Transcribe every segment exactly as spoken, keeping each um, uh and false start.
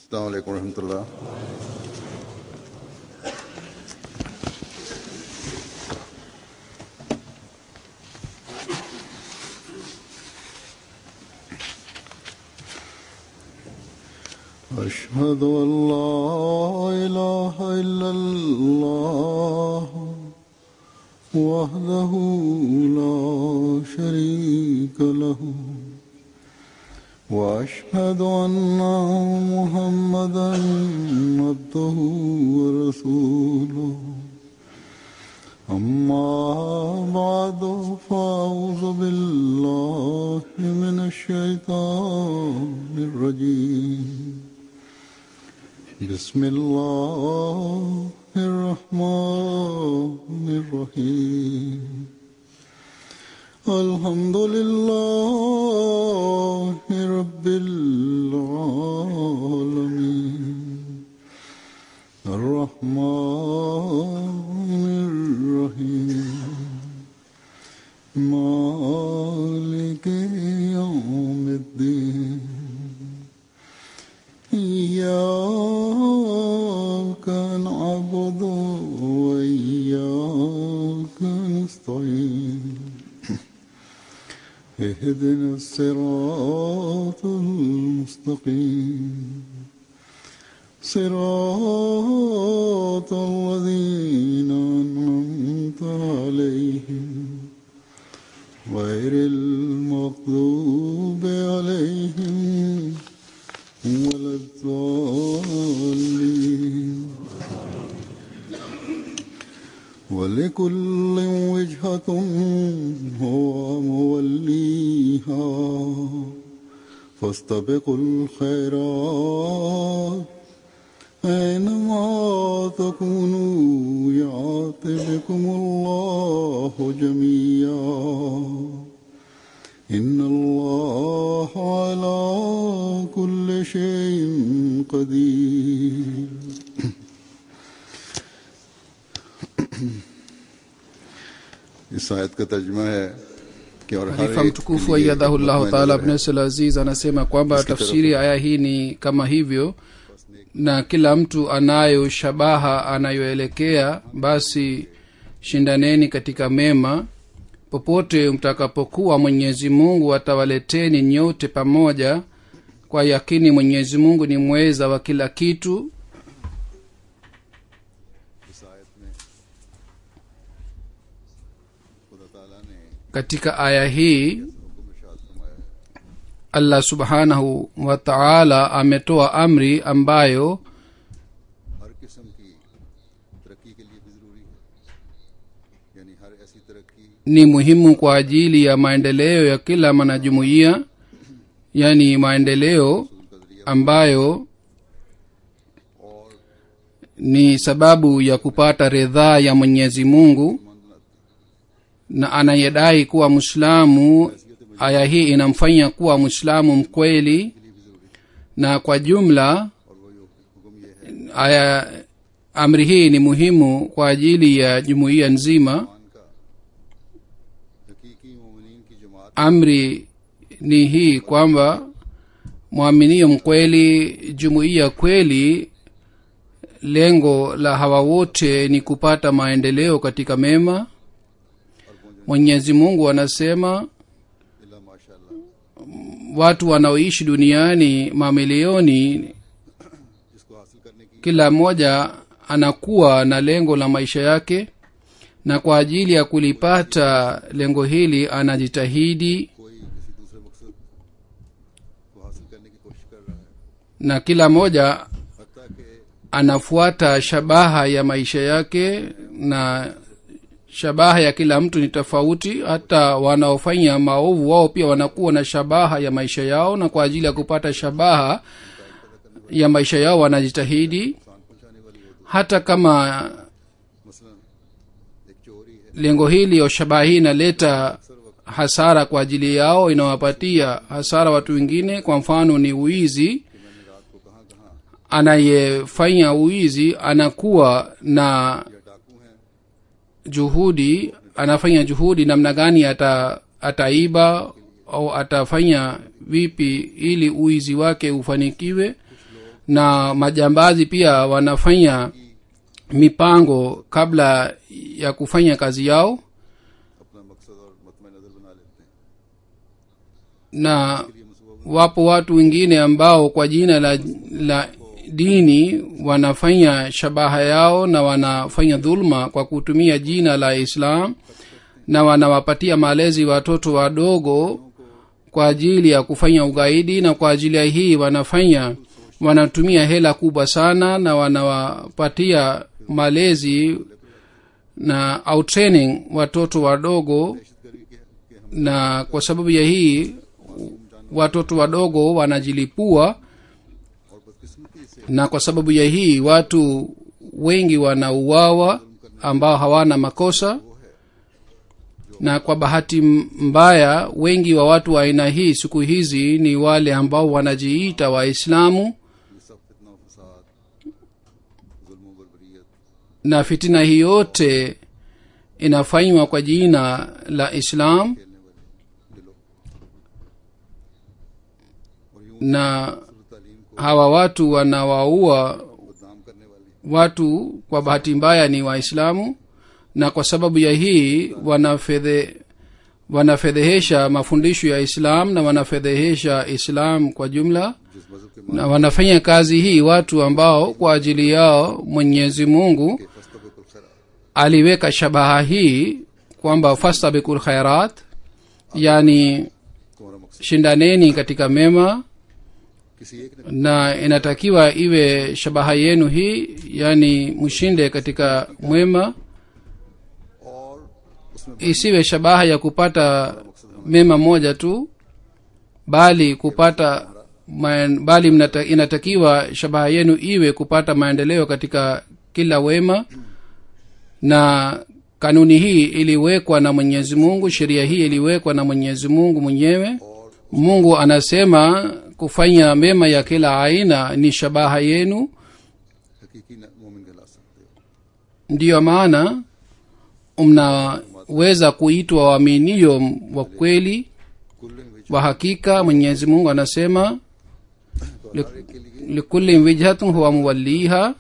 अस्सलाम वालेकुम रहमतुल्लाह। أشهد أن لا إله إلا الله وحده لا شريك له وأشهد أن محمدا عبده ورسوله أما بعد فأعوذ بالله من الشيطان الرجيم بسم الله الرحمن الرحيم الحمد لله رب العالمين الرحمن الرحيم مالك يوم الدين إياك نعبد وإياك نستعين اهدنا الصراط المستقيم صراط الذين أنعمت عليهم غير المغضوب عليهم ولا الضالين ولكل وجهة هو موليها فاستبقوا الخيرات أينما تكونوا يأت بكم الله جميعا إن الله على كل شيء قدير. इस आयत का तर्जुमा है कि और Khalifa mtukufu ayyadahullahu ta'ala ibn Aziz anasema kwamba tafsiri aya hii ni kama hivyo, na kila mtu anayo shabaha anayoelekea, basi shindaneni katika mema. Popote mtakapokuwa Mwenyezi Mungu atawaleteni nyote pamoja. Kwa yakini Mwenyezi Mungu ni mweza wa kila kitu. Katika aya hii Allah subhanahu wa ta'ala ametoa amri ambayo ni muhimu kwa ajili ya maendeleo ya kila mwanajumuiya, yani maendeleo ambayo ni sababu ya kupata ridhaa ya Mwenyezi Mungu. Na anayedai kuwa Muislamu, aya hii inamfanya kuwa Muislamu mkweli. Na kwa jumla aya amri hii ni muhimu kwa ajili ya jumuiya nzima. Amri ni hii kwamba muaminio mkweli, jumuiya kweli, lengo la hawa wote ni kupata maendeleo katika mema. Mwenyezi Mungu anasema watu wanaoishi duniani mamilioni, kila mmoja anakuwa na lengo la maisha yake, na kwa ajili ya kulipata lengo hili anajitahidi, na kila mmoja anafuata shabaha ya maisha yake, na shabaha ya kila mtu ni tofauti. Hata wanaofanya maovu wao pia wanakuwa na shabaha ya maisha yao, na kwa ajili ya kupata shabaha ya maisha yao wanajitahidi. Hata kama lengo hili au shabaha hii inaleta hasara kwa ajili yao, inawapatia hasara watu wengine, kwa mfano ni uizi, anayefanya uizi anakuwa na juhudi, anafanya juhudi namna gani ata ataiba au atafanya vipi ili uizi wake ufanikiwe. na majambazi pia wanafanya mipango kabla ya kufanya kazi yao, अपना मकसद और मतम नजर बना लेते हैं। na wapo watu wengine ambao kwa jina la, la dini wanafanya shabaha yao na wanafanya dhulma kwa kutumia jina la Islam, na wanawapatia malezi watoto wadogo kwa ajili ya kufanya ugaidi, na kwa ajili ya hii wanafanya wanatumia hela kubwa sana na wanawapatia malezi na au training watoto wadogo, na kwa sababu ya hii watoto wadogo wanajilipua, na kwa sababu ya hii watu wengi wanauawa ambao hawana makosa. Na kwa bahati mbaya wengi wa watu wa aina hii siku hizi ni wale ambao wanajiita Waislamu, na fitina hii yote inafanywa kwa jina la Islam, na hawa watu wanawaua watu kwa bahati mbaya ni Waislamu, na kwa sababu ya hii wanafedhe wanafedhehesha mafundisho ya Islam na wanafedhehesha Islam kwa jumla, na wanafanya kazi hii watu ambao kwa ajili yao Mwenyezi Mungu aliweka shabaha hii kwamba fastabiqul khairat, yani shindaneni katika mema, na inatakiwa iwe shabaha yenu hii, yani mshinde katika mwema, isiwe shabaha ya kupata mema moja tu, bali kupata maen, bali mnata, inatakiwa shabaha yenu iwe kupata maendeleo katika kila wema. Na kanuni hii iliwekwa na Mwenyezi Mungu, sheria hii iliwekwa na Mwenyezi Mungu mwenyewe. Mungu anasema kufanya mema ya kila aina ni shabaha yenu. Ndiyo maana mnaweza kuitwa waaminio wa kweli wa hakika. Mwenyezi Mungu anasema likulli wijhatun huwa muwalliha,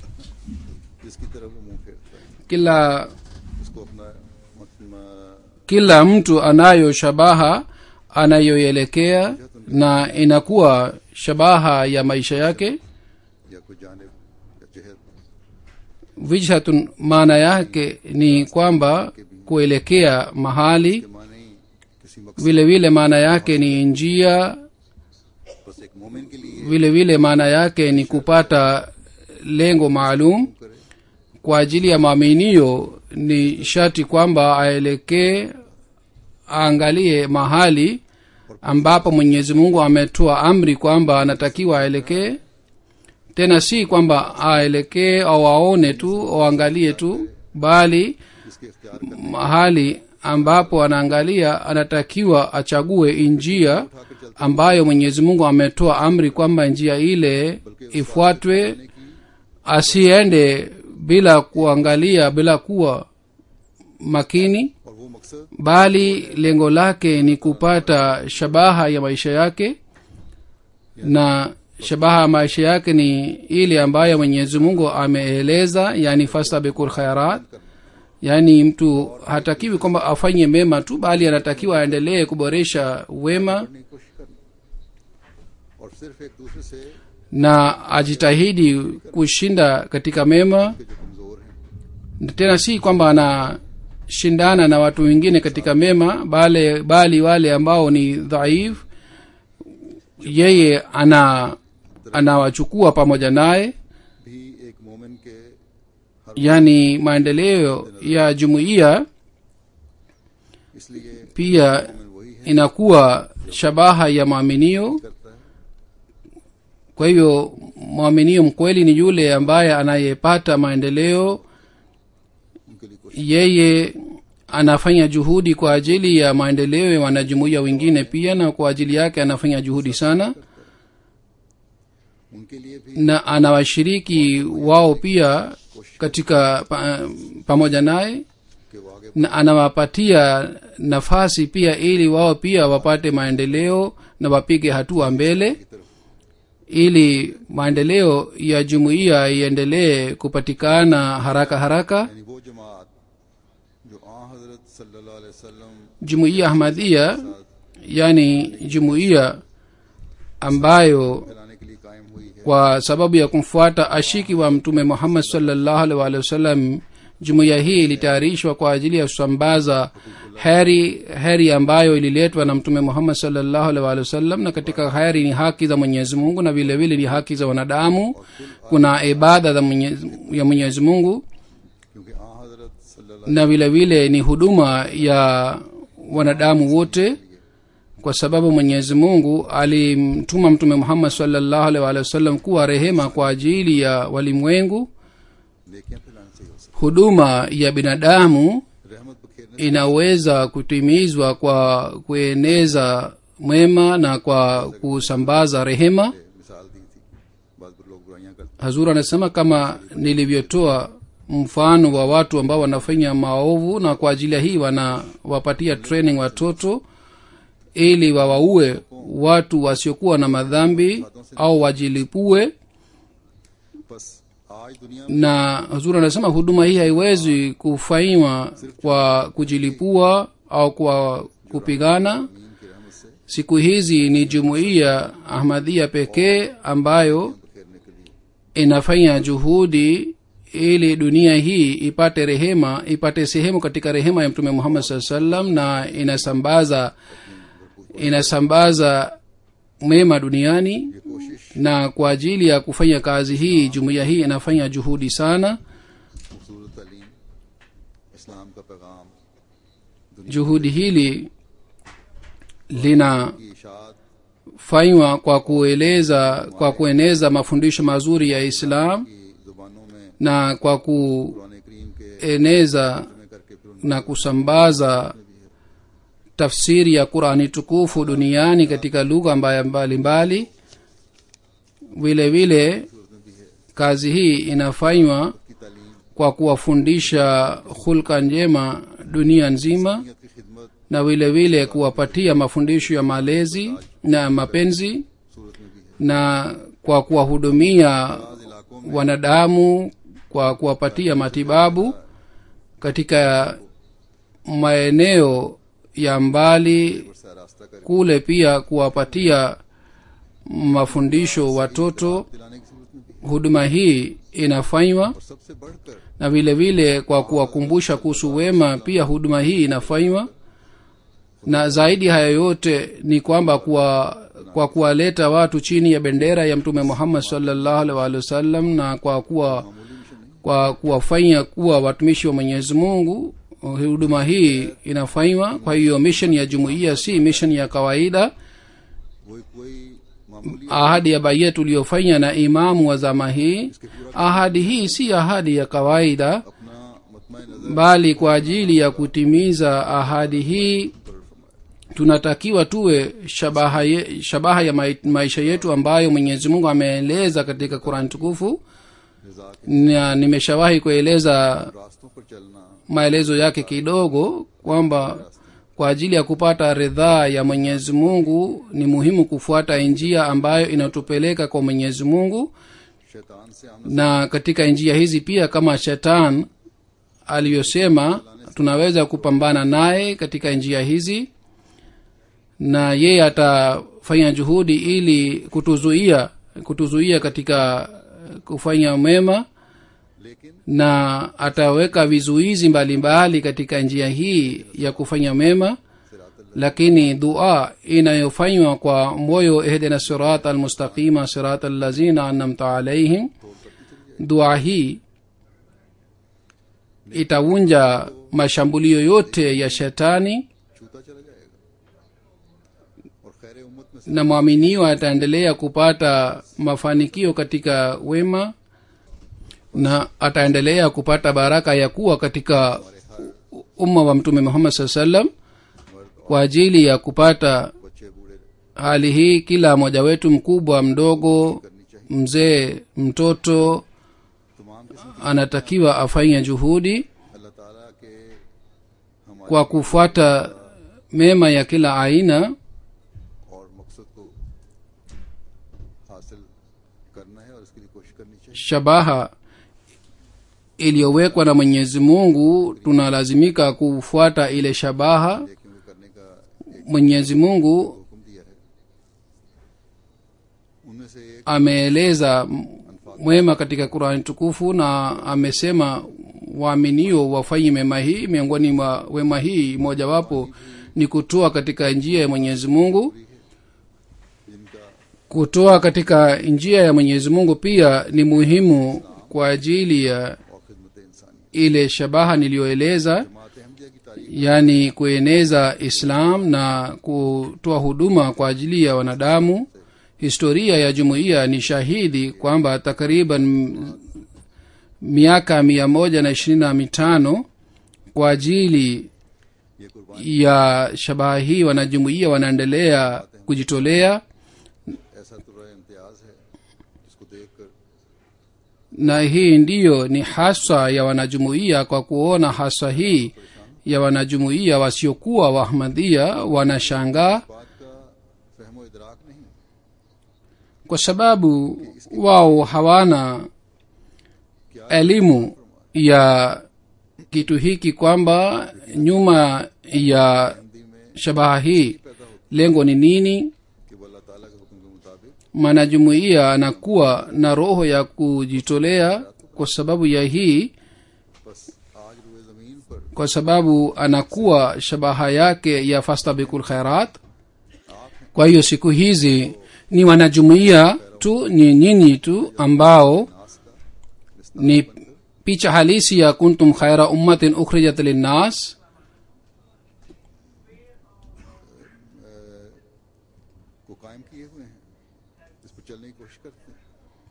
kila kila mtu anayo shabaha anayoelekea, na inakuwa shabaha ya maisha yake. Wijhatun maana yake ni kwamba kuelekea mahali, vile vile maana yake ni njia, vile vile maana yake ni kupata lengo maalum. Kwa ajili ya maaminio ni shati kwamba aelekee, aangalie mahali ambapo Mwenyezi Mungu ametoa amri kwamba anatakiwa aelekee, tena si kwamba aelekee au aone tu au angalie tu, bali mahali ambapo anaangalia anatakiwa achague njia ambayo Mwenyezi Mungu ametoa amri kwamba njia ile ifuatwe, asiende bila kuangalia, bila kuwa makini, bali lengo lake ni kupata shabaha ya maisha yake, na shabaha ya maisha yake ni ile ambayo Mwenyezi Mungu ameeleza, yani fastabiqul khairat. Yani mtu hatakiwi kwamba afanye mema tu, bali anatakiwa aendelee kuboresha wema na ajitahidi kushinda katika mema. Tena si kwamba anashindana na watu wengine katika mema, bali bali wale ambao ni dhaif yeye ana anawachukua pamoja naye. Yani maendeleo ya jumuiya pia inakuwa shabaha ya maaminio. Kwa hivyo maaminio mkweli ni yule ambaye anayepata maendeleo, yeye anafanya juhudi kwa ajili ya maendeleo ya wanajumuiya wengine pia, na kwa ajili yake anafanya juhudi sana, na anawashiriki wao pia katika pa, pamoja naye, na anawapatia nafasi pia ili wao pia wapate maendeleo na wapige hatua mbele. ili maendeleo ya jumuiya iendelee kupatikana haraka haraka. यानी वो जमात जो आ हजरत सल्लल्लाहु अलैहि वसल्लम Jumuiya Ahmadiyya yani jumuiya ambayo फैलाने के लिए कायम हुई है, kwa sababu ya kumfuata ashiki wa mtume Muhammad sallallahu alaihi wasallam, jumuiya hii ilitayarishwa kwa ajili ya kusambaza heri heri ambayo ililetwa na mtume Muhammad sallallahu alaihi wasallam. Na katika heri ni haki za Mwenyezi Mungu na vile vile ni haki za wanadamu. Kuna ibada za Mwenyezi, ya Mwenyezi Mungu, क्योंकि आ हजरत सल्लल्लाहु na vile vile ni huduma ya wanadamu wote, kwa sababu Mwenyezi Mungu alimtuma mtume Muhammad sallallahu alaihi wasallam kuwa rehema kwa ajili ya walimwengu. नेकियां फैलाने से ही हो सकती Huduma ya binadamu है। रहमत बखेरने inaweza kutimizwa kwa kueneza mwema na kwa kusambaza rehema. से मिसाल दी थी, बाद लोग बुराइयां करते Hazur anasema kama nilivyotoa mfano wa watu ambao wanafanya maovu, na kwa ajili ya hii wanawapatia training watoto ili wawaue watu wasiokuwa na madhambi au wajilipue. बस आज दुनिया में Na Hazur anasema huduma hii haiwezi kufanywa kwa kujilipua au kwa kupigana. मीन की रहमत से Siku hizi ni jumuiya Ahmadiyya pekee ambayo बखेरने के लिए inafanya juhudi ili dunia hii ipate rehema, ipate sehemu katika rehema ya mtume Muhammad sallallahu alaihi wasallam, na inasambaza inasambaza mema duniani. ये कोशिश Na kwa ajili ya kufanya kazi hii jumuiya hii inafanya juhudi sana. खूबसूरत तालीम, इस्लाम का पैगाम, Juhudi hili linafanywa की इशाअत kwa kueleza kwa kueneza mafundisho mazuri ya Islam की जुबानों में na kwa kueneza कुरान करीम के में करके फिर na kusambaza tafsiri ya Qur'ani tukufu duniani katika lugha mbalimbali. Vile vile kazi hii inafanywa की तालीम, kwa kuwafundisha hulka njema dunia nzima, नीयत की खिदमत na vile vile kuwapatia mafundisho ya malezi na mapenzi, सूरत में भी है। na kwa kuwahudumia आज इलाकों में wanadamu kwa kuwapatia matibabu katika maeneo ya mbali से रास्ता कर kule, pia kuwapatia mafundisho watoto. दिलाने की सूरत में भी है। Huduma hii inafanywa, और सबसे बढ़कर na vile vile kwa kuwakumbusha kuhusu wema, pia huduma hii inafanywa. Na zaidi haya yote ni kwamba kwa kwa kuwaleta watu chini ya bendera ya mtume Muhammad sallallahu alaihi wasallam, na kwa kuwa kwa kuwafanya kuwa watumishi wa Mwenyezi Mungu, huduma hii inafanywa. Kwa hiyo mission ya jumuiya si mission ya kawaida. कोई कोई मामूली Ahadi ya baiya tuliyofanya na imamu wa zama hii, ahadi hii si ahadi ya kawaida, अपना मतमाइन नजर bali kwa ajili ya kutimiza ahadi hii tunatakiwa tuwe shabaha, ye, shabaha ya mai, maisha yetu ambayo Mwenyezi Mungu ameeleza katika Qur'an tukufu. रजा के Na nimeshawahi kueleza रास्तों पर चलना, maelezo yake kidogo kwamba kwa ajili ya kupata ridhaa ya Mwenyezi Mungu ni muhimu kufuata njia ambayo inatupeleka kwa Mwenyezi Mungu. शैतान से आमना Na katika njia hizi pia, kama shetani aliyosema, tunaweza kupambana naye katika njia hizi, na yeye atafanya juhudi ili kutuzuia kutuzuia katika kufanya mema, लेकिन na ataweka vizuizi mbalimbali katika njia hii ya kufanya mema. Lakini dua inayofanywa kwa moyo, ihdina sirata almustaqima sirata allazina an'amta alaihim, dua hii itavunja mashambulio yote ya shetani, छूता चला जाएगा और खैर उम्मत में से na mwaminiwa ataendelea kupata mafanikio katika wema, na ataendelea kupata baraka ya kuwa katika umma wa mtume Muhammad sallallahu alaihi wasallam. Kwa ajili ya kupata बच्चे बूढ़े hali hii, kila mmoja wetu, mkubwa mdogo, mzee mtoto, तमाम किस्म anatakiwa afanye juhudi अल्लाह ताला के हमारे kwa kufuata mema ya kila aina, और मकसद को हासिल करना है और इसके लिए कोशिश करनी चाहिए। shabaha iliyowekwa na Mwenyezi Mungu tunalazimika kufuata ile shabaha. लेकिन वो करने का एक Mwenyezi Mungu हुक्म दिया है, उनमें से एक ameeleza mwema katika Qur'an tukufu na amesema waaminio wafanye mema hii. Miongoni mwa wema hii mojawapo ni kutoa katika njia ya Mwenyezi Mungu. जिनका Kutoa katika njia ya Mwenyezi Mungu pia ni muhimu kwa ajili ya और खिदमत इंसानी ile shabaha niliyoeleza, जमात अहमदिया की तारीफ yani kueneza Islam na kutoa huduma kwa ajili ya wanadamu. Historia ya jumuiya ni shahidi kwamba takriban miaka mia moja na ishirini na mitano kwa ajili ये कुर्बानी ya shabaha hii wanajumuiya wanaendelea kujitolea, ऐसा तो इम्तियाज है जिसको देखकर na hii ndiyo ni haswa ya wanajumuiya. Kwa kuona haswa hii ya wanajumuiya wasiokuwa wa Ahmadiyya wanashangaa, बात का फहमो इदराक नहीं, kwa sababu wao hawana elimu ya kitu hiki, kwamba nyuma ya Hindi में shabaha hii lengo ni nini. कि वो अल्लाह ताला के हुक्म के मुताबिक Mwanajumuiya anakuwa na roho ya kujitolea kwa sababu ya hii, बस आज रुए जमीन पर kwa sababu anakuwa shabaha yake ya fastabikul khairat. Kwa hiyo siku hizi ni wanajumuiya tu, ni nyinyi tu ambao ni picha halisi ya kuntum khaira ummatin ukhrijat linnas. को कायम किए हुए हैं, इस पर चलने की कोशिश करते हैं।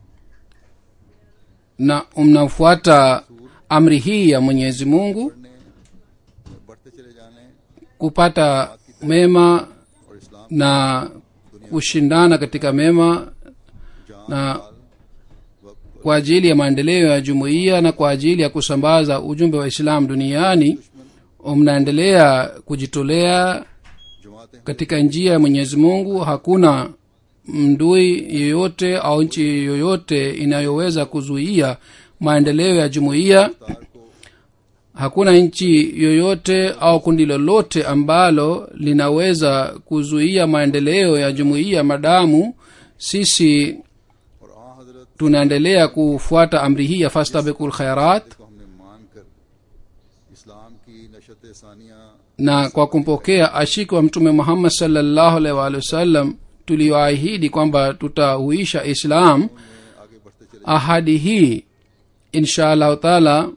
Na mnafuata amri hii ya Mwenyezi Mungu बढ़ने बढ़ते चले जाने kupata mema और इस्लाम na kushindana katika mema na वक्त kwa ajili ya maendeleo ya jumuiya na kwa ajili ya kusambaza ujumbe wa Islam duniani. Mnaendelea kujitolea जमातें katika njia ya Mwenyezi Mungu. Hakuna mdui yoyote au nchi yoyote inayoweza kuzuia maendeleo ya jumuiya. तार को Hakuna nchi yoyote au kundi lolote ambalo linaweza kuzuia maendeleo ya jumuiya madamu sisi और आ हजरत tunaendelea kufuata amri hii ya fastabikul khairat. को हमने मानकर इस्लाम की नशत Sania Na kwa kumpokea ashiki wa Mtume Muhammad sallallahu alaihi wa sallam tulioahidi kwamba tutahuisha Islam, में आगे बढ़ते चले ahadi hii insha Allah taala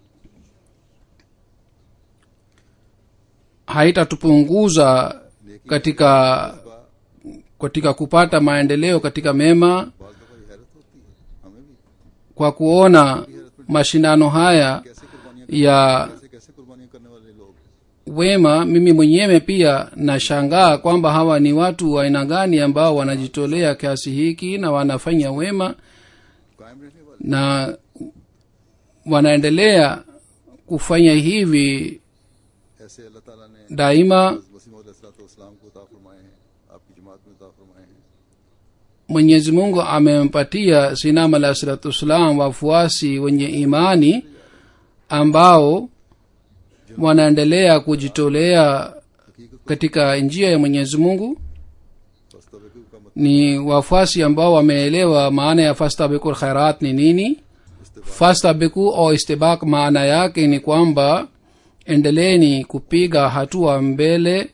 haitatupunguza katika katika kupata maendeleo katika mema. बाज दफा ये हैरत होती है हमें भी, Kwa kuona mashindano haya कैसे कुर्बानियां ya कैसे कैसे कुर्बानियां करने वाले लोग wema, mimi mwenyewe pia nashangaa kwamba hawa ni watu wa aina gani ambao wanajitolea kiasi hiki na wanafanya wema कायम रहने वाले, na wanaendelea kufanya hivi ऐसे अल्लाह ताला ने daima. वसीम अलैहिस्सलाम को अता फरमाए हैं, आपकी जमात में अता फरमाए हैं। Mwenyezi Mungu amempatia Sinam alayhi salatu wassalam wafuasi wenye imani ambao wanaendelea kujitolea katika njia ya Mwenyezi Mungu. फस्तबिकू का मतलब Ni wafuasi ambao wameelewa maana ya fastabikul khairat ni nini. Fastabiku au istibak maana yake ni kwamba endeleeni kupiga hatua mbele,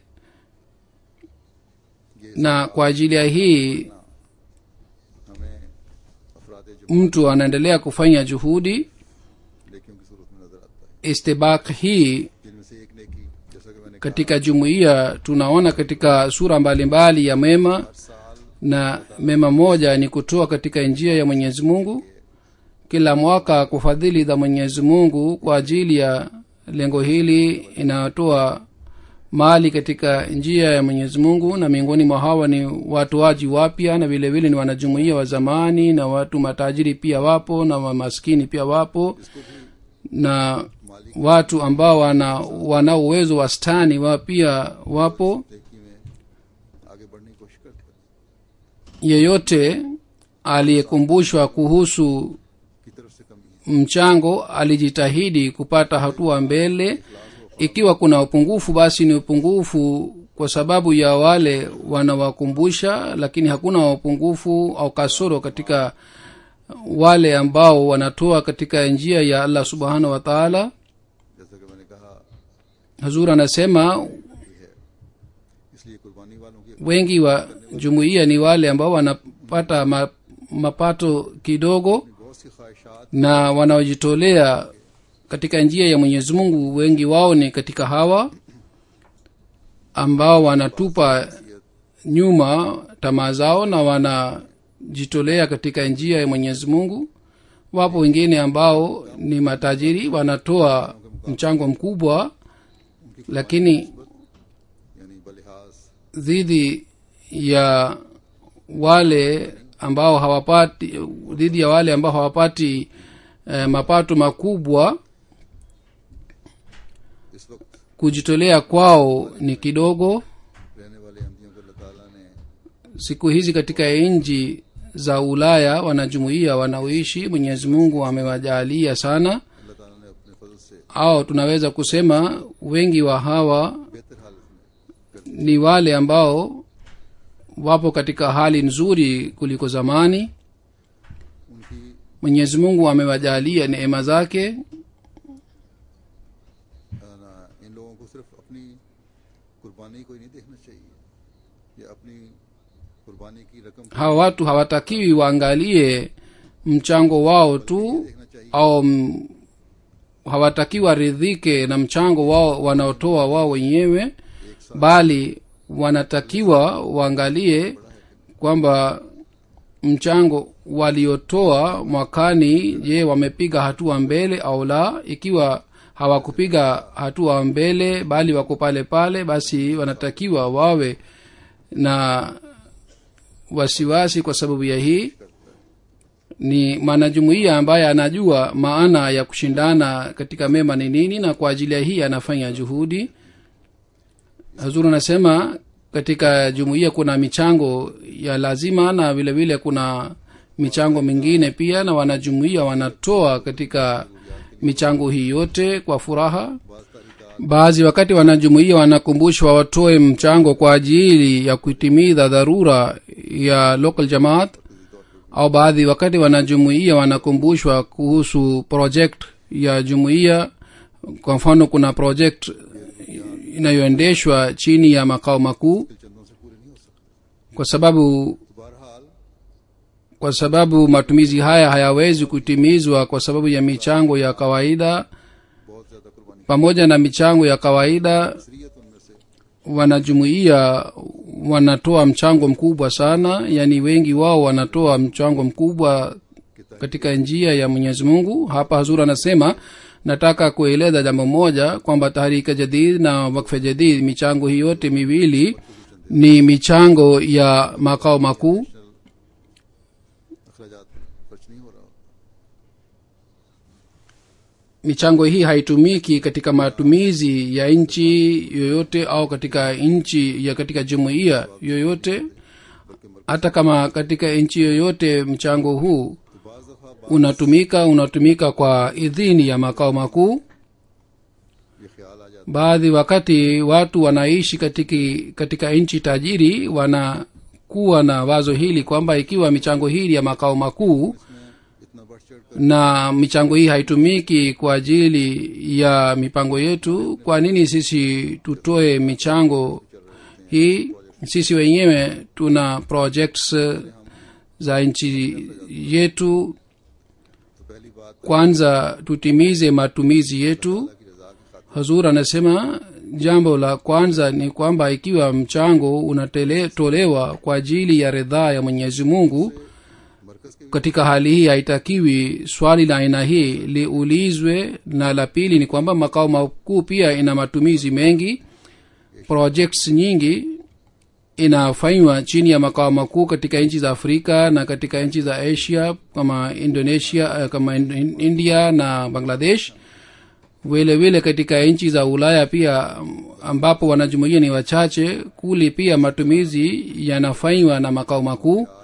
na kwa ajili ya hii हमें अफराद जो mtu anaendelea kufanya juhudi. नेकियों की सूरत में नजर आता है, Istibak hii जिनमें से एक नेकी जैसा कि मैंने katika jumuiya tunaona katika sura mbalimbali mbali ya mema, हर साल na mema moja ni kutoa katika njia ya Mwenyezi Mungu. Kila mwaka kufadhili za Mwenyezi Mungu kwa ajili ya lengo hili inatoa mali katika njia ya Mwenyezi Mungu, na miongoni mwa hawa ni watoaji wapya na vile vile ni wanajumuiya wa zamani, na watu matajiri pia wapo na maskini pia wapo, na watu ambao wana wana uwezo wastani wa pia wapo. नेकी में आगे बढ़ने की कोशिश करते हैं। Yeyote aliyekumbushwa kuhusu की तरफ से कमी है। mchango alijitahidi kupata hatua mbele. Ikiwa kuna upungufu, basi ni upungufu kwa sababu ya wale wanawakumbusha, lakini hakuna upungufu au kasoro katika wale ambao wanatoa katika njia ya Allah subhanahu wa ta'ala. जैसा कि मैंने कहा, Hazur anasema इसलिए कुर्बानी वालों की wengi wa jumuiya ni wale ambao wanapata ma, mapato kidogo बहुत सी ख्वाहिशात na wanaojitolea katika njia ya Mwenyezi Mungu. Wengi wao ni katika hawa ambao wanatupa nyuma tamaa zao na wanajitolea katika njia ya Mwenyezi Mungu. Wapo wengine ambao ni matajiri, wanatoa mchango mkubwa, lakini यानी बलिहाज dhidi ya wale ambao hawapati dhidi ya wale ambao hawapati eh, mapato makubwa, इस वक्त kujitolea kwao ni kidogo. रहने वाले अहमदियों को अल्लाह ताला ने Siku hizi katika nchi za Ulaya wanajumuiya wanaoishi, Mwenyezi Mungu amewajalia sana, अल्लाह ताला ने अपने फजल से au tunaweza kusema wengi wa hawa बेहतर हालत में ni wale ambao wapo katika hali nzuri kuliko zamani. उनकी Mwenyezi Mungu amewajalia neema zake. ना इन लोगों को सिर्फ अपनी कुर्बानी को ही नहीं देखना चाहिए, या अपनी कुर्बानी की रकम को Hawa watu hawatakiwi waangalie mchango wao tu, देखना चाहिए। au m, hawatakiwi waridhike na mchango wao wanaotoa wao wenyewe, bali wanatakiwa waangalie kwamba mchango waliotoa mwakani, je, wamepiga hatua mbele au la. Ikiwa hawakupiga hatua mbele bali wako pale pale, basi wanatakiwa wawe na wasiwasi. Kwa sababu ya hii ni mwanajumuiya ambaye anajua maana ya kushindana katika mema ni nini, na kwa ajili ya hii anafanya juhudi. Hazuru anasema katika jumuiya kuna michango ya lazima na vile vile kuna michango mingine pia, na wanajumuiya wanatoa katika michango hii yote kwa furaha. Baadhi wakati wanajumuiya wanakumbushwa watoe mchango kwa ajili ya kutimiza dharura ya local jamaat, au baadhi wakati wanajumuiya wanakumbushwa kuhusu project ya jumuiya. Kwa mfano, kuna project inayoendeshwa chini ya makao makuu, चंदों से पूरे नहीं हो सकते। kwa sababu बहरहाल kwa sababu matumizi haya hayawezi kutimizwa kwa sababu ya michango ya kawaida. बहुत ज्यादा कुर्बानी Pamoja na michango ya kawaida, शरीयत उनमें से wanajumuiya wanatoa mchango mkubwa sana, yani wengi wao wanatoa mchango mkubwa katika njia ya Mwenyezi Mungu. Hapa Hazur anasema, nataka kueleza jambo moja kwamba Tahrika Jadid na Wakfe Jadid, michango hii yote miwili ni michango ya makao makuu. अखराजात खर्च नहीं हो रहा। Michango hii haitumiki katika matumizi ya nchi yoyote au katika nchi ya katika jumuiya yoyote. Hata kama katika nchi yoyote mchango huu तो बाज दफा unatumika unatumika kwa idhini ya makao makuu. ये ख्याल आ जाता Baadhi wakati watu wanaishi katika, katika nchi tajiri wanakuwa na wazo hili kwamba ikiwa michango hili ya makao makuu है, इतना बढ़ चढ़ कर na michango hii haitumiki kwa ajili ya mipango yetu, kwa nini sisi tutoe michango hii? Sisi wenyewe tuna projects za nchi yetu, तो पहली बात kwanza tutimize matumizi yetu. की रजा की खातिर Hazur anasema jambo la kwanza ni kwamba ikiwa mchango unatolewa kwa ajili ya ridhaa ya Mwenyezi Mungu, मरकज के katika hali hii haitakiwi swali la aina hii liulizwe. Na la pili ni kwamba makao makuu pia ina matumizi mengi. Projects nyingi inafanywa chini ya makao makuu katika nchi za Afrika na katika nchi za Asia kama Indonesia, kama India na Bangladesh. Vile vile katika nchi za Ulaya pia ambapo wanajumuiya ni wachache, kuli pia matumizi yanafanywa na makao makuu.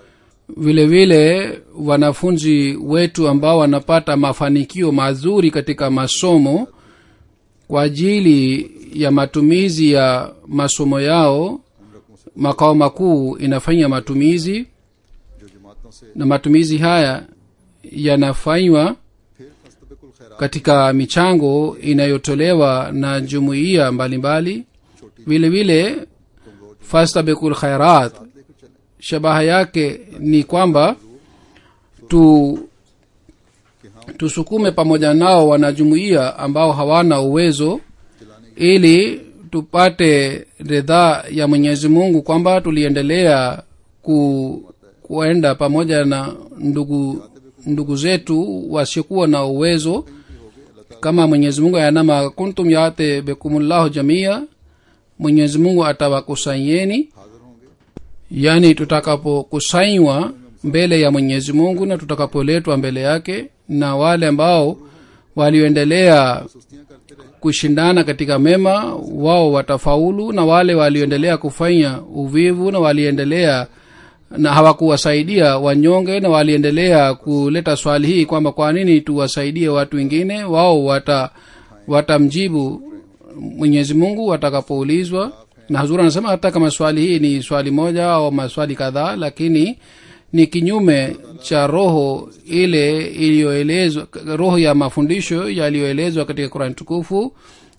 vile vile wanafunzi wetu ambao wanapata mafanikio mazuri katika masomo kwa ajili ya matumizi ya masomo yao makao makuu inafanya matumizi na matumizi haya yanafanywa katika michango inayotolewa na jumuiya mbalimbali. vile vile fastabikul khairat shabaha yake ni kwamba tu tusukume pamoja nao wanajumuiya ambao hawana uwezo ili tupate ridhaa ya Mwenyezi Mungu kwamba tuliendelea ku, kuenda pamoja na ndugu ndugu zetu wasiokuwa na uwezo kama Mwenyezi Mungu yanama kuntum yate bikumullahu jamia, Mwenyezi Mungu atawakusanyeni, yani tutakapokusanywa mbele ya Mwenyezi Mungu na tutakapoletwa mbele yake. Na wale ambao walioendelea kushindana katika mema wao watafaulu, na wale walioendelea kufanya uvivu na waliendelea na hawakuwasaidia wanyonge na waliendelea kuleta swali hii kwamba kwa nini tuwasaidie watu wengine, wao wata watamjibu Mwenyezi Mungu watakapoulizwa. Na Hazur anasema hata kama swali hii ni swali moja au maswali kadhaa, lakini ni kinyume cha roho ile iliyoelezwa, roho ya mafundisho yaliyoelezwa katika Qur'an tukufu.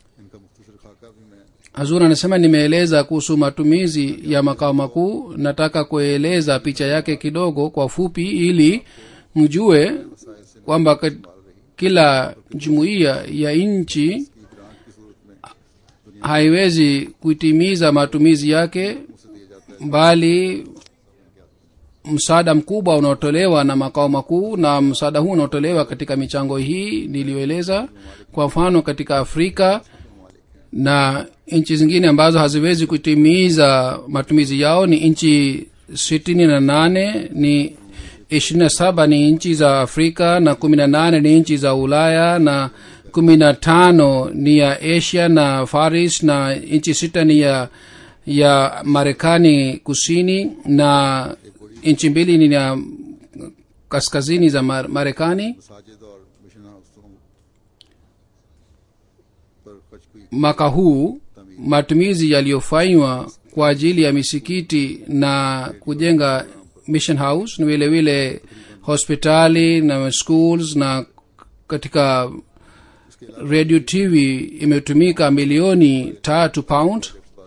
Hazur anasema nimeeleza kuhusu matumizi ya makao makuu, nataka kueleza picha yake kidogo kwa fupi ili mjue kwamba kila jumuiya ya nchi haiwezi kutimiza matumizi yake, bali msaada mkubwa unaotolewa na makao makuu, na msaada huu unaotolewa katika michango hii niliyoeleza. Kwa mfano katika Afrika na nchi zingine ambazo haziwezi kutimiza matumizi yao ni nchi sitini na nane, ni ishirini na saba ni nchi za Afrika na kumi na nane ni nchi za Ulaya na kumi na tano ni ya Asia na Faris na nchi sita ni ya ya Marekani kusini na nchi mbili ni ya kaskazini za Marekani. Mwaka huu matumizi yaliyofanywa kwa ajili ya misikiti na kujenga mission house na vile vile hospitali na schools na katika radio T V imetumika milioni tatu pound.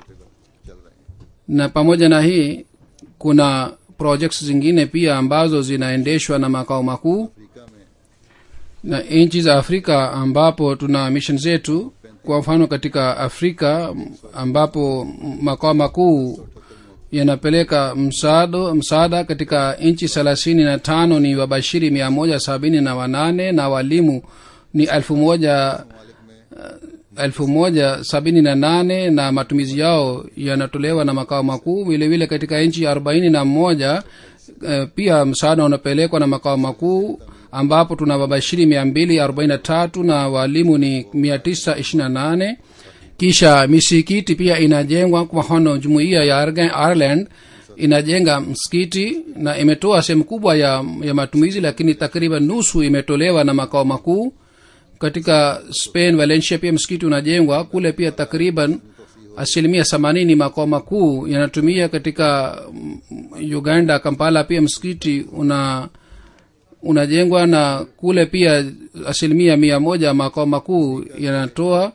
Na pamoja na hii kuna projects zingine pia ambazo zinaendeshwa na makao makuu na nchi za Afrika ambapo tuna mission zetu. Kwa mfano katika Afrika ambapo makao makuu yanapeleka msaada msaada katika nchi thelathini na tano ni wabashiri mia moja sabini na wanane na walimu ni elfu moja elfu moja sabini na nane na matumizi yao yanatolewa na makao makuu. Vile vile katika nchi arobaini na moja uh, pia msaada unapelekwa na makao makuu ambapo tuna wabashiri mia mbili arobaini na tatu na walimu ni mia tisa ishirini na nane. Kisha misikiti pia inajengwa. Kwa mfano jumuiya ya Ireland inajenga msikiti na imetoa sehemu kubwa ya, ya matumizi, lakini takriban nusu imetolewa na makao makuu. Katika Spain Valencia pia msikiti unajengwa kule, pia takriban asilimia themanini makao makuu yanatumia. Katika Uganda Kampala pia msikiti una unajengwa na kule pia asilimia mia moja makao makuu yanatoa.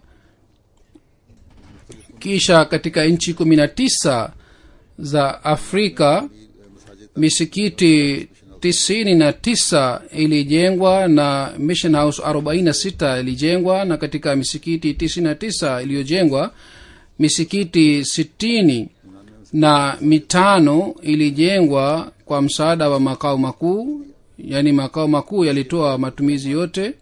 Kisha katika nchi kumi na tisa za Afrika misikiti tisini na tisa ilijengwa na mission house arobaini na sita ilijengwa, na katika misikiti tisini na tisa iliyojengwa misikiti sitini na mitano ilijengwa kwa msaada wa makao makuu, yani makao makuu yalitoa matumizi yote.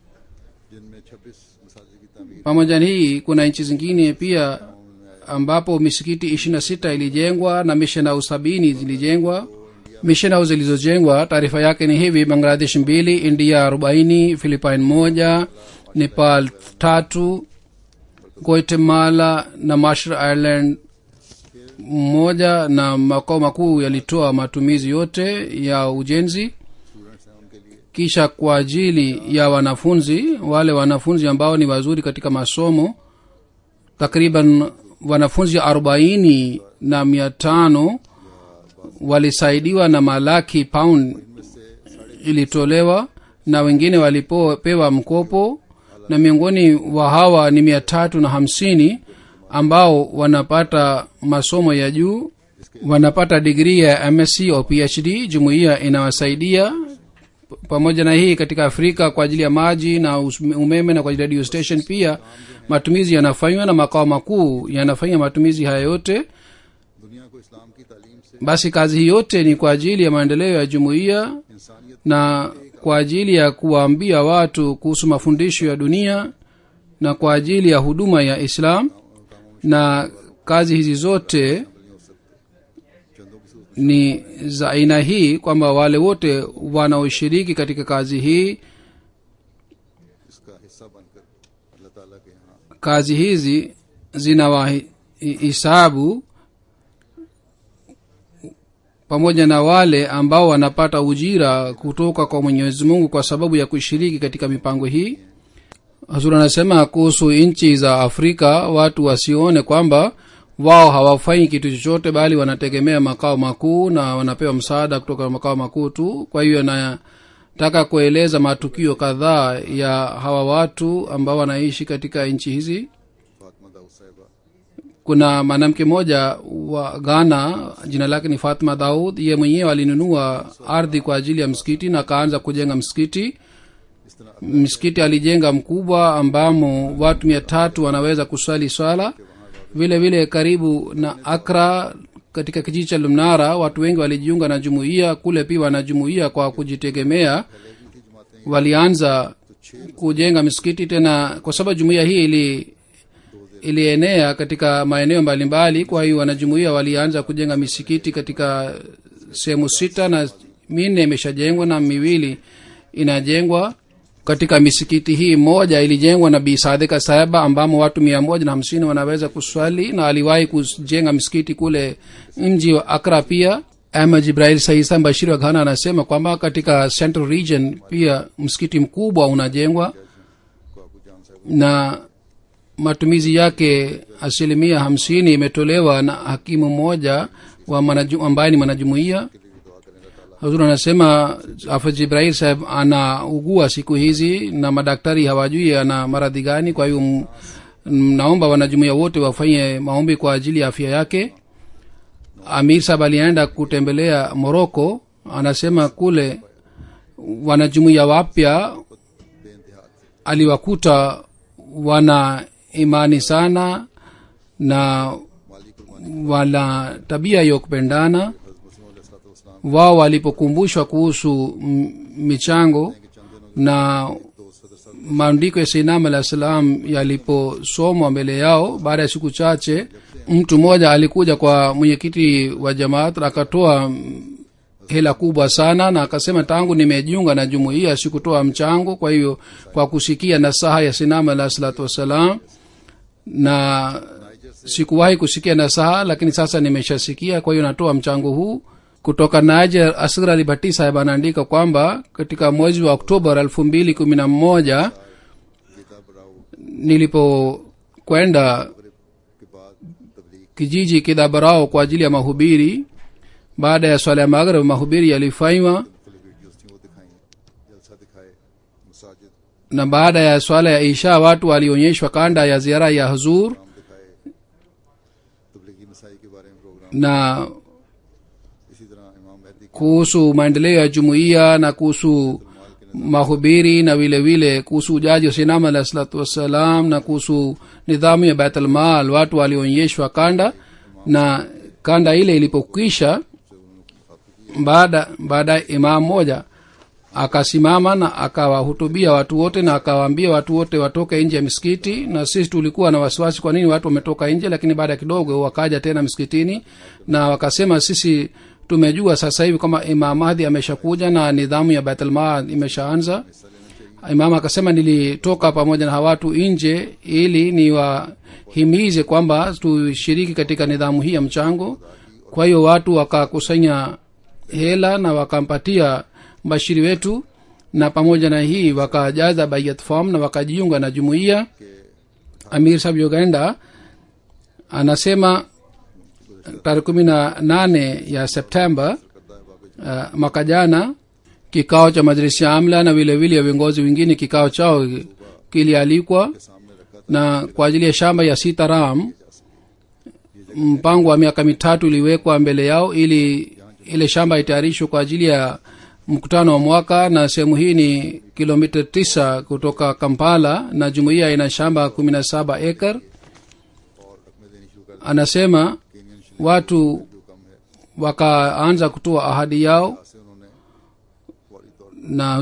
Pamoja na hii kuna nchi zingine pia ambapo misikiti ishirini na sita ilijengwa na mission house sabini zilijengwa. Mission house zilizojengwa taarifa yake ni hivi: Bangladesh mbili, India arobaini, Philippines moja, Nepal tatu, Guatemala na Marshall Island mmoja na makao makuu yalitoa matumizi yote ya ujenzi. Students हैं उनके लिए Kisha kwa ajili ya wanafunzi, wale wanafunzi ambao ni wazuri katika masomo, takriban wanafunzi arobaini na mia tano walisaidiwa na malaki pound ilitolewa, na wengine walipewa mkopo, na miongoni wa hawa ni mia tatu na hamsini ambao wanapata masomo ya juu, wanapata degree ya M S c au P H D. Jumuiya inawasaidia pamoja na hii katika Afrika kwa ajili ya maji na umeme na kwa ajili ya radio station pia matumizi yanafanywa, na makao makuu yanafanya matumizi haya yote. दुनिया को इस्लाम की तालीम से Basi kazi hii yote ni kwa ajili ya maendeleo ya jumuiya इंसानियत na kwa ajili ya kuwaambia watu kuhusu mafundisho ya dunia na kwa ajili ya huduma ya Islam. Na kazi hizi zote नहीं हो सकते चंदों की सूरत ni za aina hii kwamba wale wote wanaoshiriki katika kazi hii, में इसका हिस्सा बनकर अल्लाह ताला के यहाँ kazi hizi zinawahisabu pamoja na wale ambao wanapata ujira kutoka kwa Mwenyezi Mungu kwa sababu ya kushiriki katika mipango hii. Hazur anasema kuhusu nchi za Afrika, watu wasione kwamba wao hawafanyi kitu chochote, bali wanategemea makao makuu na wanapewa msaada kutoka makao makuu tu. Kwa hiyo nataka kueleza matukio kadhaa ya hawa watu ambao wanaishi katika nchi hizi. Fatima दाऊद साहिबा Kuna mwanamke mmoja wa Ghana, jina lake ni Fatima Daud. Yeye mwenyewe alinunua ardhi kwa ajili ya msikiti na akaanza kujenga msikiti. इस तरह Msikiti alijenga mkubwa ambamo watu mia tatu wanaweza kuswali swala. Vile vile karibu na Accra katika kijiji cha Lumnara watu wengi walijiunga na jumuiya. Kule pia wana jumuiya kwa kujitegemea, walianza kujenga misikiti tena kwa sababu jumuiya hii ili ilienea katika maeneo mbalimbali. Kwa hiyo wanajumuiya walianza kujenga misikiti katika sehemu sita, na minne imeshajengwa na miwili inajengwa. Katika misikiti hii moja ilijengwa na Bi Sadika Sahaba ambamo watu mia moja na hamsini wanaweza kuswali, na aliwahi kujenga misikiti kule mji wa Accra pia. Ahmad Jibril Saisa Bashir wa Ghana anasema kwamba katika Central Region pia msikiti mkubwa unajengwa को आपको जान साहब na matumizi yake asilimia hamsini imetolewa na hakimu mmoja wa manaju, ambaye ni mwanajumuiya. के लिए भी दुआ करें अल्लाह ताला Hazur anasema Hafidh Ibrahim sahib anaugua siku hizi na madaktari hawajui ana maradhi gani. Kwa hiyo m- naomba wanajumuiya wote wafanye maombi kwa ajili ya afya yake. Amir sahib alienda kutembelea Morocco, anasema kule wanajumuiya wapya बेइंतहा थे aliwakuta wana imani sana na माली कुर्बानी wana tabia ya kupendana. हज़रत मुस्लिम अलैहिस्सलाम Wao walipokumbushwa kuhusu m- michango के चंद दिनों na दो सदर साहब maandiko ya Sayyidina alayhi salam yaliposomwa mbele yao, baada ya siku chache mtu mmoja alikuja kwa mwenyekiti wa jamaat akatoa mm, hela kubwa sana, na akasema tangu nimejiunga na jumuiya sikutoa mchango. Kwa hiyo kwa kusikia nasaha ya Sayyidina alayhi salatu wasalam, na sikuwahi kusikia nasaha lakini sasa nimeshasikia, kwa hiyo natoa mchango huu. Kutoka Niger, Asghar Ali Bhatti sahib anaandika kwamba katika mwezi wa Oktoba elfu mbili kumi na moja Gita बराओ nilipokwenda के बाद तबलीग kijiji Kidabarao kwa ajili ya mahubiri, baada ya swala ya maghrib mahubiri yalifanywa, full videos थी वो दिखाई जलसा दिखाए मसाजिद na baada ya swala ya isha watu walionyeshwa kanda ya ziara ya Huzur काम दिखाए तबलीगी मसाई के बारे में प्रोग्राम na इसी तरह इमाम मेहदी के kuhusu maendeleo ya jumuiya na kuhusu mahubiri na vile vile kuhusu ujaji wa Sayyidina alayhi salatu wassalam na kuhusu nidhamu ya Baitul Mal. Watu walionyeshwa kanda, na kanda ile ilipokwisha, baada baada imam moja akasimama na akawahutubia watu wote na akawaambia watu wote watoke nje ya misikiti. Na sisi tulikuwa na wasiwasi kwa nini watu wametoka nje, lakini baada ya kidogo wakaja tena msikitini na wakasema sisi tumejua sasa hivi kama Imam Mahdi ameshakuja na nidhamu ya Baitul Mal imeshaanza. imam akasema nilitoka pamoja na watu nje ili niwahimize kwamba tushiriki katika nidhamu hii ya mchango. Kwa hiyo watu wakakusanya hela na wakampatia mbashiri wetu, na pamoja na hii wakajaza bayat form na wakajiunga na jumuiya. Amir Sahib Uganda anasema tarehe kumi na nane ya Septemba uh, mwaka jana kikao cha majlisi ya amla na vile vile viongozi wengine kikao chao kilialikwa, na kwa ajili ya shamba ya Sitaram mpango wa miaka mitatu iliwekwa mbele yao ili ile shamba itayarishwe kwa ajili ya mkutano wa mwaka. Na sehemu hii ni kilomita tisa kutoka Kampala na jumuiya ina shamba kumi na saba ekar. Anasema watu wakaanza kutoa ahadi yao na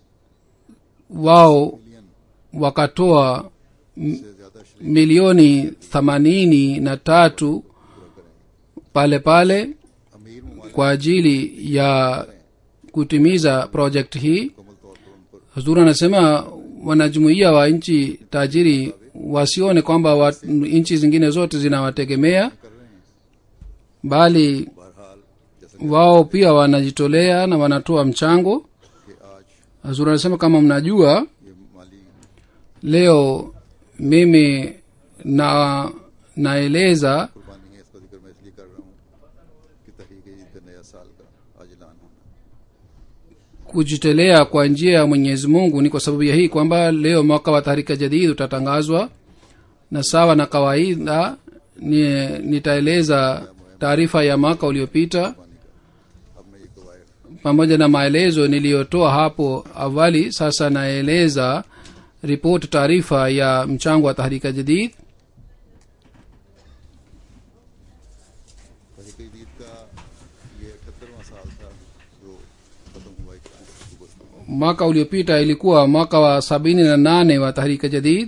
wao wakatoa milioni themanini na tatu pale pale kwa ajili ya kutimiza project hii. Huzuri anasema wanajumuiya wa nchi tajiri wasione kwamba nchi zingine zote zinawategemea, bali wao pia wanajitolea na wanatoa mchango. Huzuri anasema kama mnajua leo mimi na naeleza kujitolea kwa njia ya Mwenyezi Mungu. Ni kwa sababu ya hii kwamba leo mwaka wa Tahrika Jadid utatangazwa, na sawa na kawaida ni nitaeleza taarifa ya mwaka uliopita pamoja na maelezo niliyotoa hapo awali. Sasa naeleza ripoti taarifa ya mchango wa Tahrika Jadid. Mwaka uliopita ilikuwa mwaka wa sabini na nane wa Tahrika Jadid.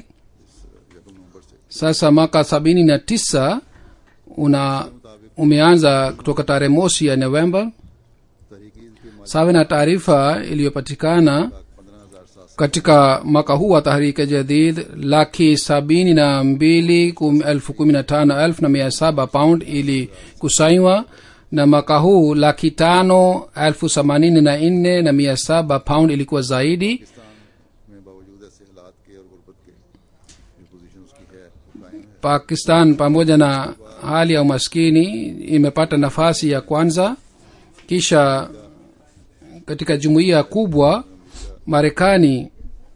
Sasa mwaka sabini na tisa una umeanza kutoka tarehe mosi ya Novemba. Sawa na taarifa iliyopatikana katika mwaka huu wa Tahrika Jadid, laki sabini na mbili kum, elfu kumi na tano elfu na mia saba pound ili kusanywa, na mwaka huu laki tano elfu themanini na nne na mia saba pound ilikuwa zaidi. Pakistan pamoja na hali ya umaskini imepata nafasi ya kwanza. Kisha katika jumuiya kubwa Marekani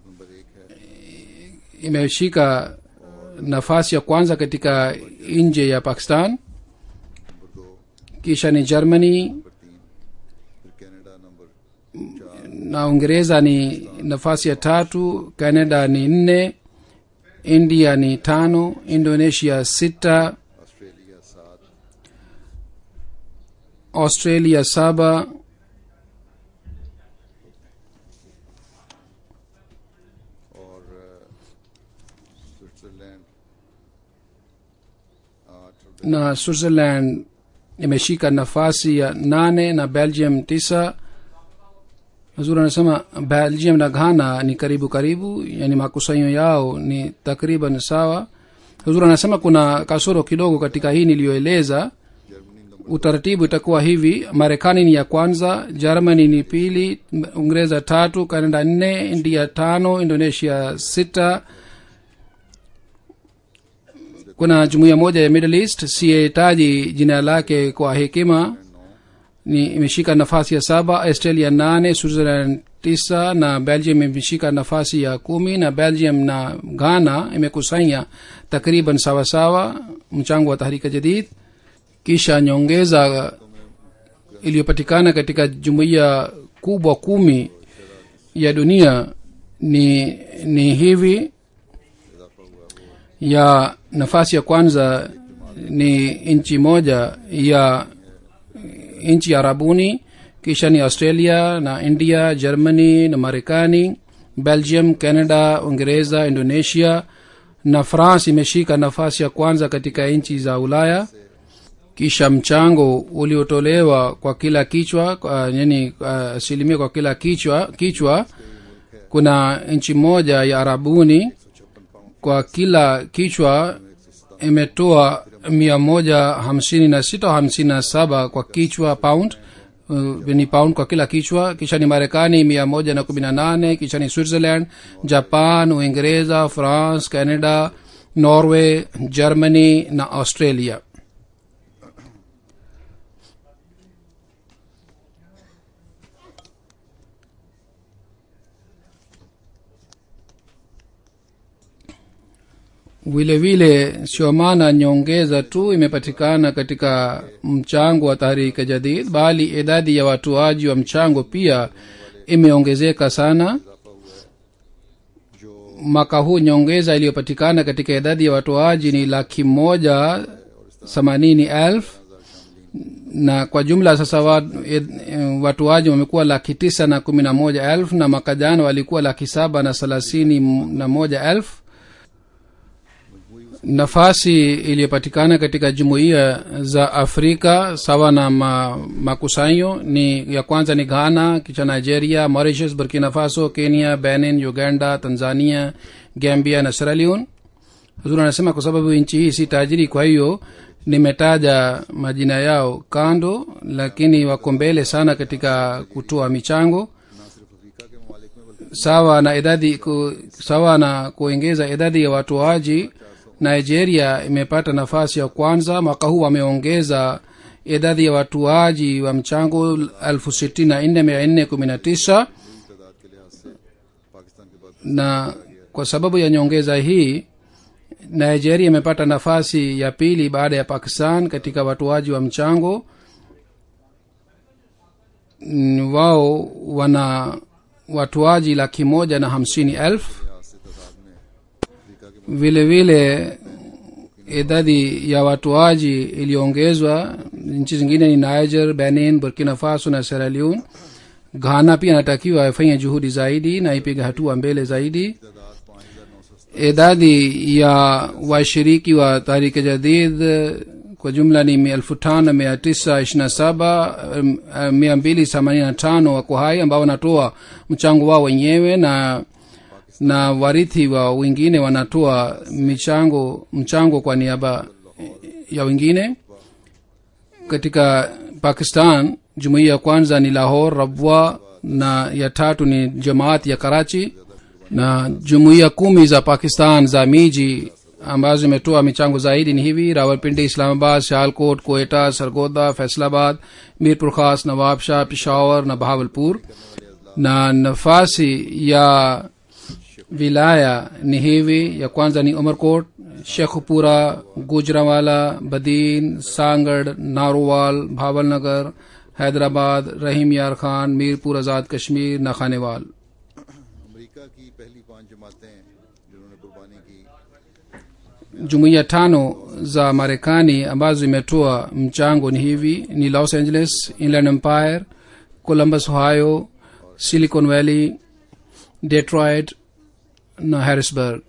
imeshika nafasi ya kwanza katika nje ya Pakistan. Kisha ni Germany na Uingereza ni nafasi ya tatu, Canada ni nne, India ni tano, Indonesia sita, Australia saba, na Switzerland imeshika nafasi ya nane na Belgium tisa. Huzuri anasema Belgium na Ghana ni karibu karibu, yani makusanyo yao ni takriban sawa. Huzuri anasema kuna kasoro kidogo katika hii niliyoeleza. Utaratibu itakuwa hivi: Marekani ni ya kwanza, Germany ni pili, Uingereza tatu, Canada nne, India tano, Indonesia sita. Kuna jumuiya moja ya Middle East siyetaji jina lake kwa hekima, ni imeshika nafasi ya saba, Australia nane, Switzerland tisa na Belgium imeshika nafasi ya kumi, na Belgium na Ghana imekusanya takriban sawa sawa mchango wa Tahrika Jadid. Kisha nyongeza iliyopatikana katika jumuiya kubwa kumi ya dunia ni ni hivi: ya nafasi ya kwanza ni nchi moja ya nchi ya Arabuni, kisha ni Australia na India, Germany na Marekani, Belgium, Canada, Uingereza, Indonesia, na France imeshika nafasi ya kwanza katika nchi za Ulaya. Kisha mchango uliotolewa kwa kila kichwa, uh, yani asilimia uh, kwa kila kichwa kichwa kuna nchi moja ya arabuni kwa kila kichwa imetoa mia moja hamsini na sita hamsini na saba kwa kichwa pound, uh, ni pound kwa kila kichwa. Kisha ni Marekani mia moja na kumi na nane, kisha ni Switzerland, Japan, Uingereza, France, Canada, Norway, Germany na Australia. vile vile sio maana nyongeza tu imepatikana katika mchango wa Tahriki Jadid, bali idadi ya watoaji wa mchango pia imeongezeka sana. Mwaka huu nyongeza iliyopatikana katika idadi ya watoaji ni laki moja themanini elfu, na kwa jumla sasa watoaji wamekuwa laki tisa na kumi na moja elfu, na mwaka jana walikuwa laki saba na thelathini na moja elfu. Nafasi iliyopatikana katika jumuiya za Afrika sawa na ma, makusanyo ni ya kwanza ni Ghana, kisha Nigeria, Mauritius, Burkina Faso, Kenya, Benin, Uganda, Tanzania, Gambia na Sierra Leone. Huzuri anasema kwa sababu nchi hii si tajiri, kwa hiyo nimetaja majina yao kando, lakini wako mbele sana katika kutoa michango. Sawa na idadi ku, sawa na kuongeza idadi ya watoaji, Nigeria imepata nafasi ya kwanza. Mwaka huu wameongeza idadi ya watoaji wa mchango elfu sitini na nne mia nne kumi na tisa, na kwa sababu ya nyongeza hii Nigeria imepata nafasi ya pili baada ya Pakistan katika watoaji wa mchango. Wao wana watoaji laki moja na hamsini elfu. Vile vile idadi ya watoaji iliongezwa. Nchi zingine ni Niger, Benin, Burkina Faso na Sierra Leone. Ghana pia natakiwa ifanye juhudi zaidi na ipige hatua mbele zaidi. Idadi ya washiriki wa Tahriki Jadid kwa jumla ni elfu tano mia tisa ishirini na saba, mia mbili themanini na tano wako hai ambao wanatoa mchango wao wenyewe, na na warithi wa wengine wanatoa michango mchango kwa niaba ya wengine. Katika Pakistan jumuiya ya kwanza ni Lahore, Rabwa, na ya tatu ni Jamaat ya Karachi, na jumuiya kumi za Pakistan za miji ambazo imetoa michango zaidi ni hivi: Rawalpindi, Islamabad, Sialkot, Quetta, Sargodha, Faisalabad, Mirpur Khas, Nawabshah, Peshawar na Bahawalpur. Na nafasi ya wilaya ni hivi: ya kwanza ni Umarkot, Shekhupura, Gujranwala, Badin, Sangad, Narowal, Bhavalnagar, Hyderabad, Rahim Yar Khan, Mirpur Azad Kashmir na Khanewal. Jumuiya tano za Marekani ambazo imetoa mchango ni hivi: ni Los Angeles, Inland Empire, Columbus Ohio, Silicon Valley, Detroit na Harrisburg.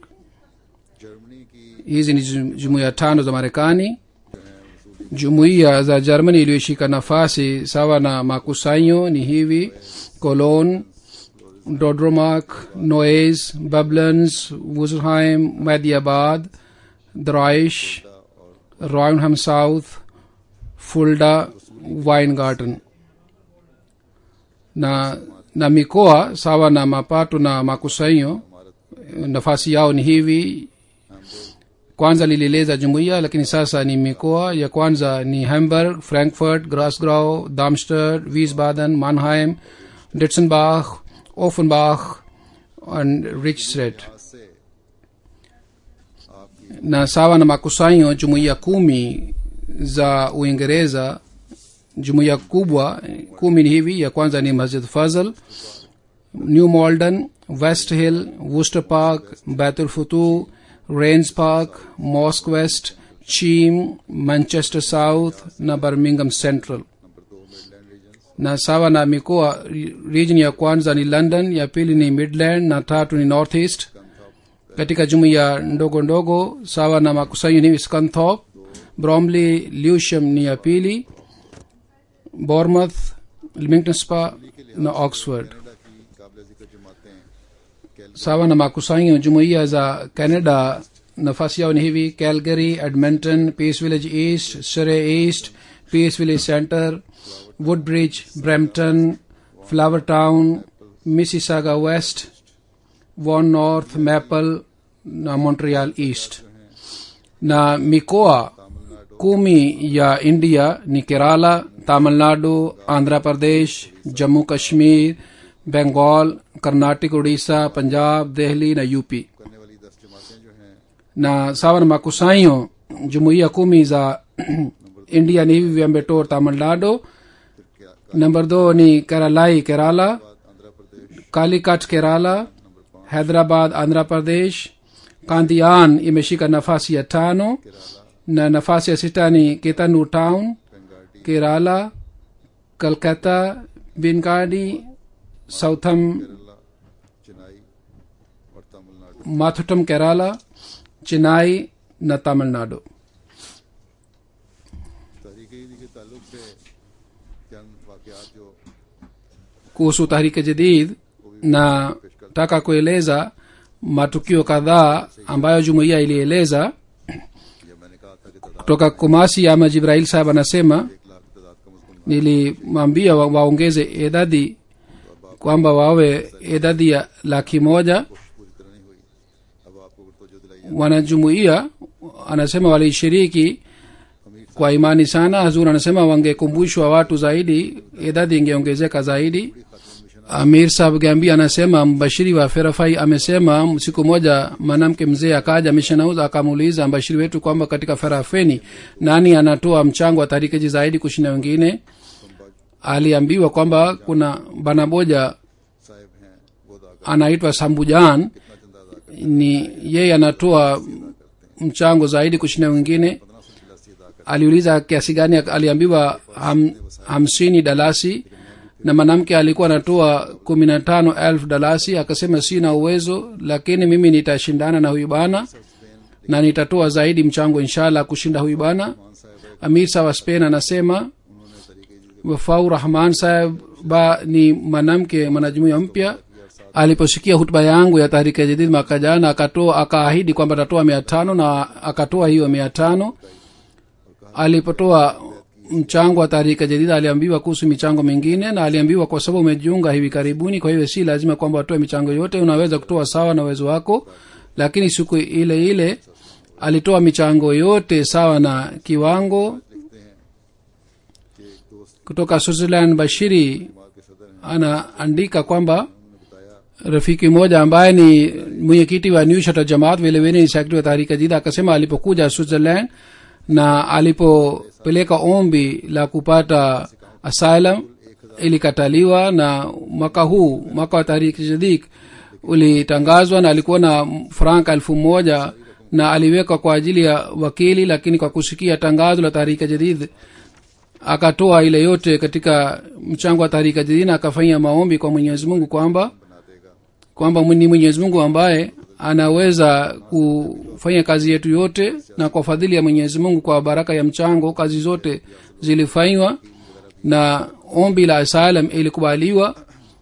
Hizi ni jumuiya tano za Marekani. Jumuiya za Germany iliyoshika nafasi sawa na makusanyo ni hivi: Cologne, Dodromark, Neuss, Bublins, Wuselheim, Mediabad, Draish, Roynham South, Fulda, Weingarten. na na mikoa sawa na mapato na makusanyo nafasi yao ni hivi: kwanza lilieleza jumuiya, lakini sasa ni mikoa. Ya kwanza ni Hamburg, Frankfurt, Grasgau, Darmstadt, Wiesbaden, Mannheim, Ditzenbach, Offenbach and Richtstedt. Na sawa na makusanyo jumuiya kumi za Uingereza, jumuiya kubwa kumi ni hivi: ya kwanza ni Masjid Fazl, New Malden, West Hill, Worcester Park, Baitul Futuh, Rains Park, Mosque West, Cheam, Manchester South na Birmingham Central. Na sawa na mikoa, region ya kwanza ni London, ya pili ni Midland na tatu ni North East. Katika jumuiya ndogo ndogo sawa na makusanyo ni Scunthorpe, Bromley, Lewisham ni ya pili, Bournemouth, Leamington Spa na Oxford. sawa na makusanyo jumuiya za canada nafasi yao ni hivi: calgary, edmonton, peace village east, surrey east, peace village center, woodbridge, brampton, flower town, mississauga west, vaughan north, maple na montreal east. Na mikoa kumi ya india ni kerala, tamil nadu, andhra pradesh, jammu kashmir, bengal, karnataka, odisha, punjab, delhi na up. na sawa na makusanyo jumuiya kumi za india ni hivi: viambetor tamil nadu, number two ni keralai kerala, kalikat kerala, hyderabad andhra pradesh, kandian imeshika nafasi ya tano na nafasi ya sita ni ketanu town kerala, kolkata, binkadi, southam, mathutam kerala, chennai na tamil nadu. kuhusu tahriki jadid na taka kueleza matukio kadhaa ambayo jumuiya ilieleza kutoka kumasi. ama jibrail sahab anasema nilimwambia wa, waongeze idadi kwamba wawe idadi ya laki moja. wanajumuiya anasema walishiriki kwa imani sana. hazur anasema wangekumbushwa watu zaidi, idadi ingeongezeka zaidi. amir sahab gambi anasema mbashiri wa ferafai amesema siku moja mwanamke mzee akaja mishanauza akamuuliza mbashiri wetu kwamba katika ferafeni nani anatoa mchango wa tarikeji zaidi kushinda wengine. aliambiwa kwamba kuna bana moja anaitwa sambujan, ni yeye anatoa mchango zaidi kushinda wengine. aliuliza kiasi gani, aliambiwa ham, hamsini dalasi, na mwanamke alikuwa anatoa kumi na tano elfu dalasi. akasema sina uwezo, lakini mimi nitashindana na huyu bana na nitatoa zaidi mchango inshallah kushinda huyu bana. amir sawa spain anasema wafau rahman sahib ba ni mwanamke mwanajumuiya mpya. aliposikia hutuba yangu ya tahriki jadid mwaka jana akatoa akaahidi kwamba atatoa mia tano na akatoa hiyo mia tano. alipotoa mchango wa tahriki jadid aliambiwa kuhusu michango mingine, na aliambiwa kwa sababu umejiunga hivi karibuni, kwa hiyo si lazima kwamba utoe michango yote, unaweza kutoa sawa na uwezo wako. lakini siku ile ile alitoa michango yote sawa na kiwango. kutoka Switzerland Bashiri anaandika kwamba rafiki mmoja ambaye ni mwenyekiti wa New Shata Jamaat vile vile ni secretary wa Tahriki Jadid akasema alipokuja Switzerland na alipopeleka ombi la kupata asylum ilikataliwa, na mwaka huu mwaka wa Tahriki Jadid ulitangazwa na alikuwa na franka elfu moja na aliweka kwa ajili ya wakili, lakini kwa kusikia tangazo la Tahriki Jadid akatoa ile yote katika mchango wa Tahriki Jadid na akafanya maombi kwa Mwenyezi Mungu kwamba kwamba ni Mwenyezi Mungu ambaye anaweza kufanya kazi yetu yote, na kwa fadhili ya Mwenyezi Mungu kwa baraka ya mchango kazi zote zilifanywa na ombi la asylum ilikubaliwa,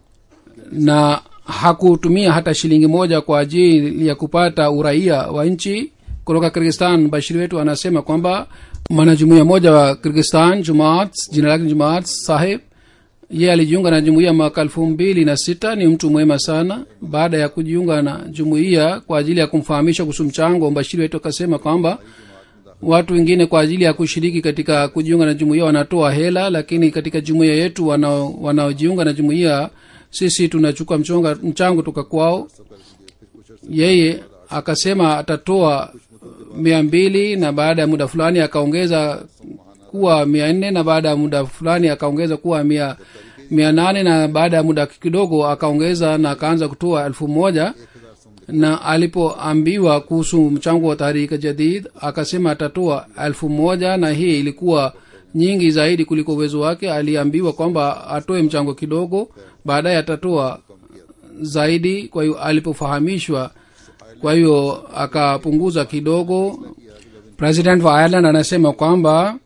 na hakutumia hata shilingi moja kwa ajili ya kupata uraia wa nchi. Kutoka Kyrgyzstan Bashiri wetu anasema kwamba mwanajumuiya moja wa Kyrgyzstan Jumaat, jina lake Jumaat Sahib, yeye alijiunga na jumuiya mwaka elfu mbili na sita. ni mtu mwema sana. baada ya kujiunga na jumuiya kwa ajili ya kumfahamisha kuhusu mchango, Bashiri wetu akasema kwamba watu wengine kwa ajili ya kushiriki katika kujiunga na jumuiya wanatoa hela, lakini katika jumuiya yetu wanao wanaojiunga na jumuiya sisi tunachukua mchonga mchango toka kwao. yeye akasema atatoa mia mbili na baada ya muda fulani akaongeza kuwa mia nne na baada ya muda fulani akaongeza kuwa mia mia nane na baada ya muda kidogo akaongeza na akaanza kutoa elfu moja. na alipoambiwa kuhusu mchango wa Tahriki Jadid akasema atatoa elfu moja, na hii ilikuwa nyingi zaidi kuliko uwezo wake. aliambiwa kwamba atoe mchango kidogo, baadaye atatoa zaidi. kwa hiyo alipofahamishwa, kwa hiyo akapunguza kidogo. President wa Ireland anasema kwamba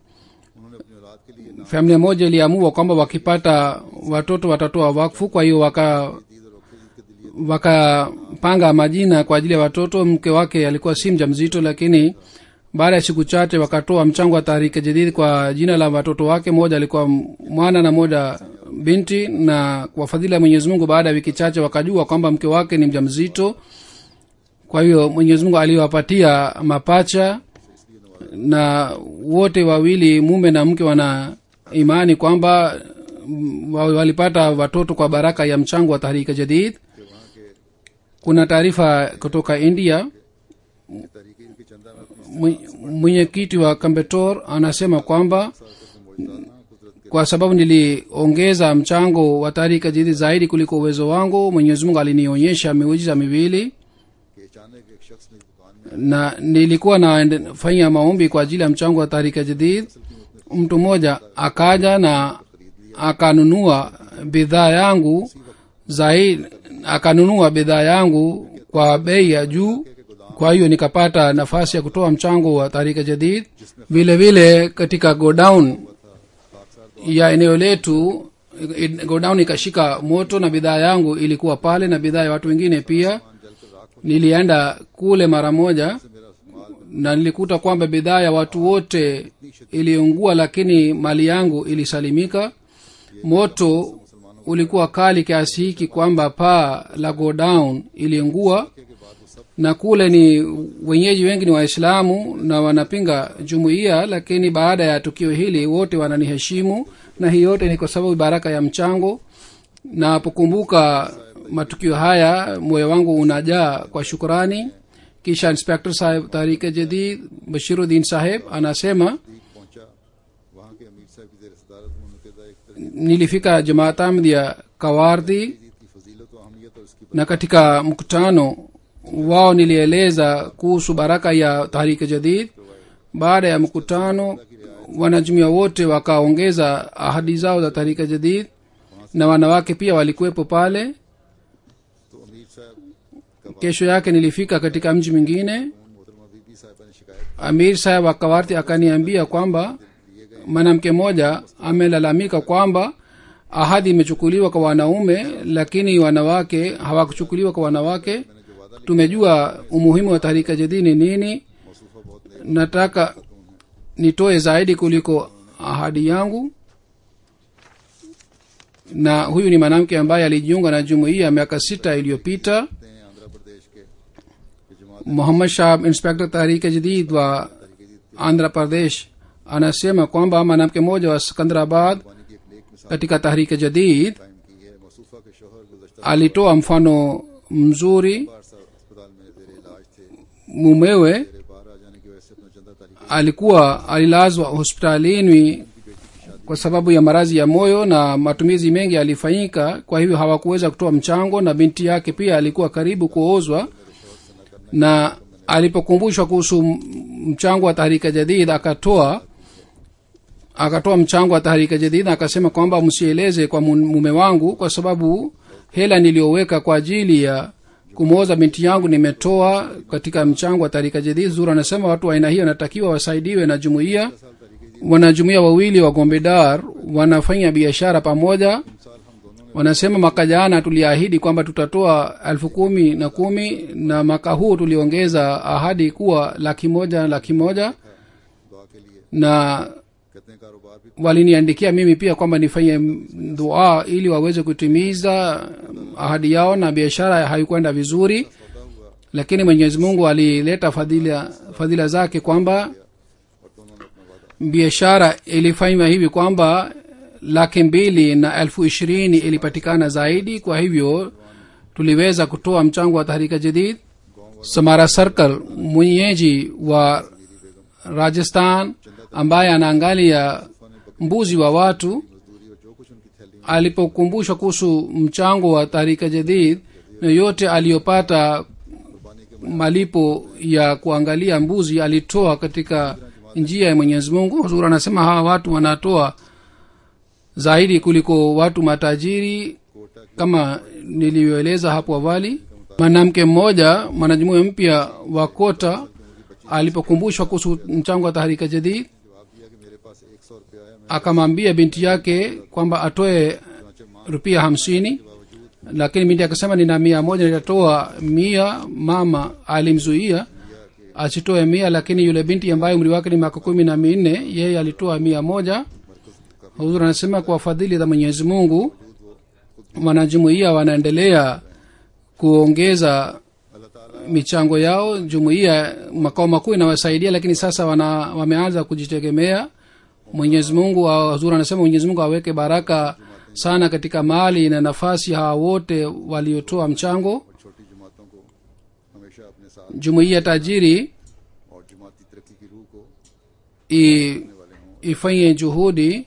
familia moja iliamua kwamba wakipata watoto watatoa wakfu, kwa hiyo waka wakapanga majina kwa ajili ya watoto. Mke wake alikuwa si mjamzito, lakini baada ya siku chache wakatoa mchango wa Tahriki Jadid kwa jina la watoto wake. Moja alikuwa mwana na moja binti, na kwa fadhila ya Mwenyezi Mungu baada ya wiki chache wakajua kwamba mke wake ni mjamzito. Kwa hiyo Mwenyezi Mungu aliwapatia mapacha, na wote wawili mume na mke wana imani kwamba walipata watoto kwa baraka ya mchango wa Tahriki Jadid. Kuna taarifa kutoka India. Mwenyekiti wa Kambetor anasema kwamba kwa sababu niliongeza mchango wa Tahriki Jadid zaidi kuliko uwezo wangu, Mwenyezi Mungu alinionyesha miujiza miwili, na nilikuwa nafanya maombi kwa ajili ya mchango wa Tahriki Jadid. Mtu mmoja akaja na akanunua bidhaa yangu zaidi, akanunua bidhaa yangu kwa bei ya juu. Kwa hiyo nikapata nafasi ya kutoa mchango wa Tahriki Jadid. Vile vile katika godown ya eneo letu, godown ikashika moto na bidhaa yangu ilikuwa pale na bidhaa ya watu wengine pia. Nilienda kule mara moja na nilikuta kwamba bidhaa ya watu wote iliungua, lakini mali yangu ilisalimika. Moto ulikuwa kali kiasi hiki kwamba paa la godown iliungua, na kule ni wenyeji wengi ni Waislamu na wanapinga jumuiya, lakini baada ya tukio hili wote wananiheshimu, na hii yote ni kwa sababu baraka ya mchango. Na napokumbuka matukio haya moyo wangu unajaa kwa shukrani. Kisha Inspector Sahib Tahriki Jadid Bashiruddin Sahib anasema, nilifika Jamaat Ahmadiyya Kawardi, na katika mkutano wao nilieleza kuhusu baraka ya Tahriki Jadid. Baada ya mkutano wanajumuiya wote wakaongeza ahadi zao za Tahriki Jadid, na wanawake pia walikuwepo pale. Kesho yake nilifika katika mji mwingine. Amir Sahib wa Kawarti akaniambia kwamba mwanamke mmoja amelalamika kwamba ahadi imechukuliwa kwa wanaume, lakini wanawake hawakuchukuliwa kwa wanawake. Tumejua umuhimu wa Tahriki Jadid ni nini. Nataka nitoe zaidi kuliko ahadi yangu. Na huyu ni mwanamke ambaye alijiunga na jumuiya miaka sita iliyopita. Muhammad Shah, Inspector Tahriki Jadid wa Andhra Pradesh, anasema kwamba mwanamke mmoja wa Sikandarabad katika Tahriki Jadid alitoa mfano mzuri. Mumewe alikuwa alilazwa hospitalini kwa sababu ya maradhi ya moyo na matumizi mengi alifanyika, kwa hivyo hawakuweza kutoa mchango, na binti yake pia alikuwa karibu kuozwa. Na alipokumbushwa kuhusu mchango wa Tahriki Jadid akatoa akatoa mchango wa Tahriki Jadid, akasema kwamba msieleze kwa mume wangu, kwa sababu hela niliyoweka kwa ajili ya kumwoza binti yangu nimetoa katika mchango wa Tahriki Jadid. Zura anasema watu wa aina hiyo wanatakiwa wasaidiwe na jumuiya. Wanajumuiya wawili wa Gombedar wanafanya biashara pamoja. Wanasema mwaka jana tuliahidi kwamba tutatoa elfu kumi na kumi, na mwaka huu tuliongeza ahadi kuwa laki moja laki moja, na waliniandikia mimi pia kwamba nifanye dua ili waweze kutimiza ahadi yao, na biashara haikwenda vizuri, lakini Mwenyezi Mungu alileta fadhila fadhila zake kwamba biashara ilifanywa hivi kwamba laki mbili na elfu ishirini ilipatikana zaidi. Kwa hivyo tuliweza kutoa mchango wa Tahriki Jadid. Samara Circle, mwenyeji wa Rajasthan ambaye anaangalia mbuzi wa watu, alipokumbushwa kuhusu mchango wa Tahriki Jadid na yote aliyopata malipo ya kuangalia mbuzi alitoa katika njia ya Mwenyezi Mungu. Huzuri anasema hawa watu wanatoa zaidi kuliko watu matajiri, kama nilivyoeleza hapo awali. Mwanamke mmoja mwanajumuiya mpya wa Kota alipokumbushwa kuhusu mchango wa Tahriki Jadid akamwambia binti yake kwamba atoe rupia hamsini. lakini binti akasema nina mia moja nitatoa mia. Mama alimzuia asitoe mia, lakini yule binti ambaye umri wake ni miaka kumi na minne yeye alitoa mia moja. Huzur anasema kwa fadhili za Mwenyezi Mungu wanajumuiya wanaendelea kuongeza michango yao. Jumuiya makao makuu inawasaidia, lakini sasa wana wameanza kujitegemea. Mwenyezi Mungu Huzur anasema Mwenyezi Mungu aweke baraka sana katika mali na nafasi hawa wote waliotoa mchango. Jumuiya tajiri ifanye juhudi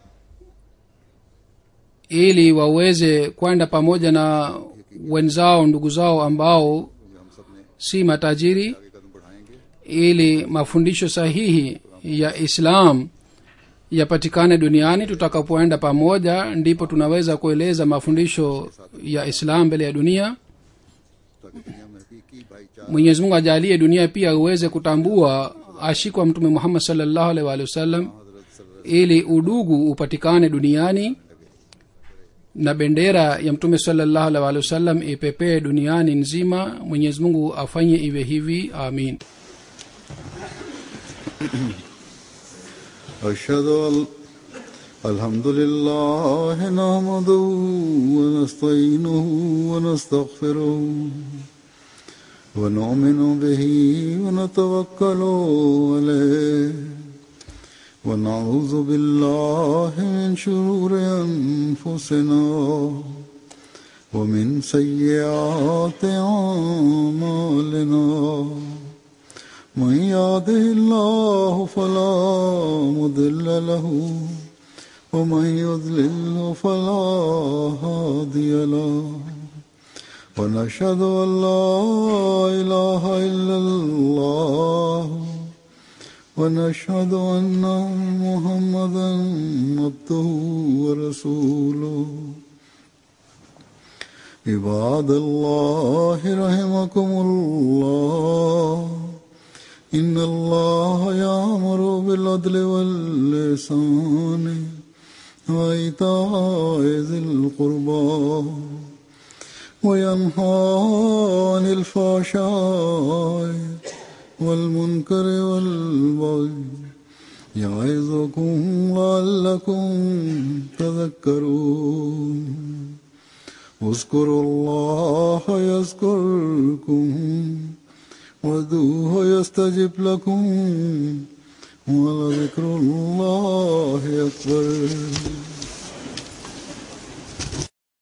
ili waweze kwenda pamoja na wenzao ndugu zao ambao si matajiri, ili mafundisho sahihi ya Islam yapatikane duniani. Tutakapoenda pamoja ndipo tunaweza kueleza mafundisho ya Islam mbele ya dunia. Mwenyezi Mungu ajalie dunia pia uweze kutambua ashikwa Mtume Muhammad sallallahu alaihi wasallam, ili udugu upatikane duniani na bendera ya Mtume sallallahu alaihi wasallam ipepee duniani nzima. Mwenyezi Mungu afanye iwe hivi, amin. ashhadu an alhamdulillah nahmaduhu wa nasta'inuhu wa nastaghfiruh wa nu'minu bihi wa natawakkalu alayhi wa na'udhu billahi min shururi anfusina wa min sayyiati a'malina. من يهده الله فلا مضل له ومن يضلل فلا هادي له ونشهد أن لا إله إلا الله ونشهد أن محمدا عبده ورسوله. عباد الله رحمكم الله إن الله يأمر بالعدل والإحسان وإيتاء ذي القربى وينهى عن الفحشاء والمنكر والبغي يعظكم لعلكم تذكرون. اذكروا الله يذكركم وادعوه يستجب لكم ولذكر الله أكبر.